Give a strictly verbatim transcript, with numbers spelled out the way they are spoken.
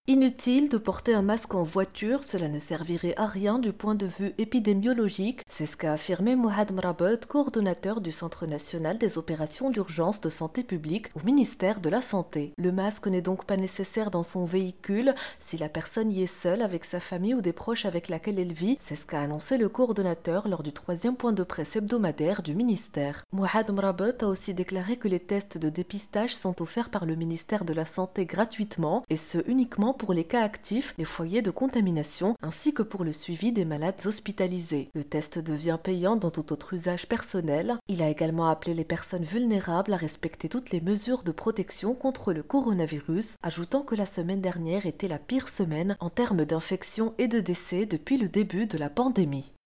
Inutile de porter un masque en voiture, cela ne servirait à rien du point de vue épidémiologique, c'est ce qu'a affirmé Mourad Mrabet, coordonnateur du Centre national des opérations d'urgence de santé publique au ministère de la Santé. Le masque n'est donc pas nécessaire dans son véhicule si la personne y est seule avec sa famille ou des proches avec laquelle elle vit, c'est ce qu'a annoncé le coordonnateur lors du troisième point de presse hebdomadaire du ministère. Mourad Mrabet a aussi déclaré que les tests de dépistage sont offerts par le ministère de la Santé gratuitement et ce uniquement pour les cas actifs, les foyers de contamination, ainsi que pour le suivi des malades hospitalisés. Le test devient payant dans tout autre usage personnel. Il a également appelé les personnes vulnérables à respecter toutes les mesures de protection contre le coronavirus, ajoutant que la semaine dernière était la pire semaine en termes d'infections et de décès depuis le début de la pandémie.